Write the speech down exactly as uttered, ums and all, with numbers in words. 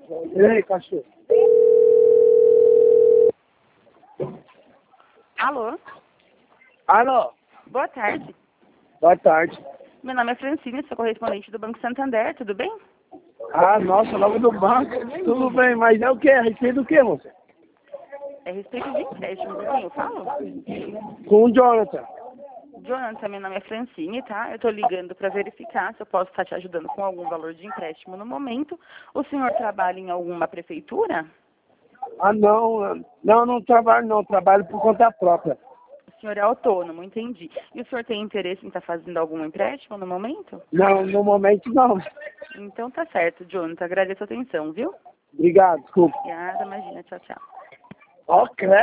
Ei, cachorro. Alô? Alô, Boa tarde. boa tarde. Meu nome é Francine, sou correspondente do Banco Santander, tudo bem? Ah, nossa, logo do banco. Tudo bem, mas é o quê? A respeito do quê, moça? É a respeito de empréstimo, com quem eu falo? Com o Jonathan. Jonathan, meu nome é Francine, tá? Eu tô ligando para verificar se eu posso estar te ajudando com algum valor de empréstimo no momento. O senhor trabalha em alguma prefeitura? Ah, não. Não, não trabalho não. Trabalho por conta própria. O senhor é autônomo, entendi. E o senhor tem interesse em estar fazendo algum empréstimo no momento? Não, no momento não. Então tá certo, Jonathan. Agradeço a atenção, viu? Obrigado, desculpa. Obrigada, imagina. Tchau, tchau. Ó, credo.